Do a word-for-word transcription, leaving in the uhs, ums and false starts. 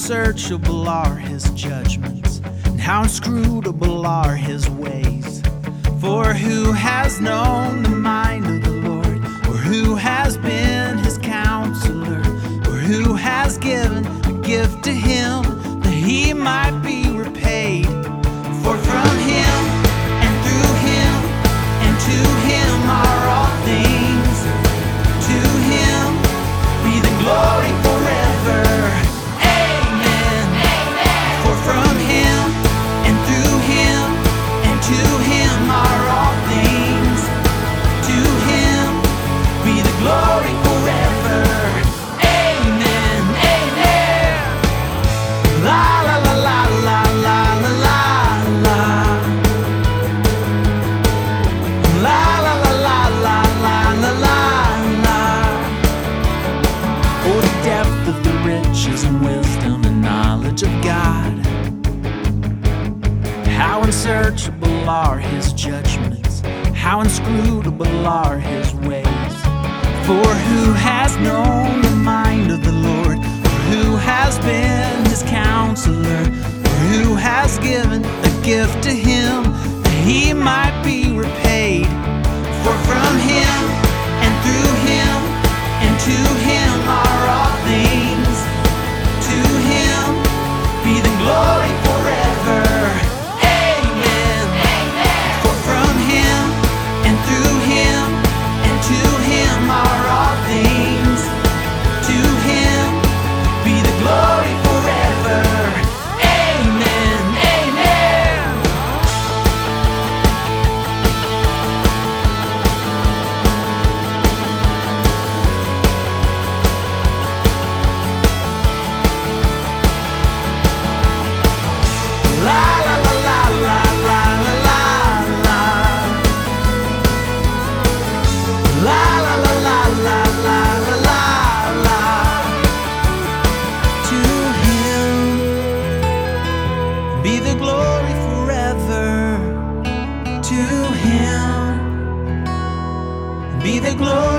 unsearchable are his judgments, and how inscrutable are his ways. For who has known the mind of the Lord, or who has been his counselor, or who has given a gift to him that he might be repaid? For from him and through him and to him are all things. To him be the glory forever. Amen. Amen. For from him and through him and to him are all things. To him be the glory forever. Amen. Amen. La la la la la la la la la. La la la la la la la la la. Oh, the depth of the riches and wisdom and knowledge of God. How unsearchable are his judgments, how inscrutable are his ways. For who has known the mind of the Lord, or who has been his counselor, or who has given a gift to him that he might be repaid? For from him and through him and to him are all things. To him be the glory forever. Amen. Amen. For from him and through him and to him are all things. To him be the glory forever. Amen. Amen. La la la la la la la la la. La la la la la la la la la. To him be the glory forever. To him be the glory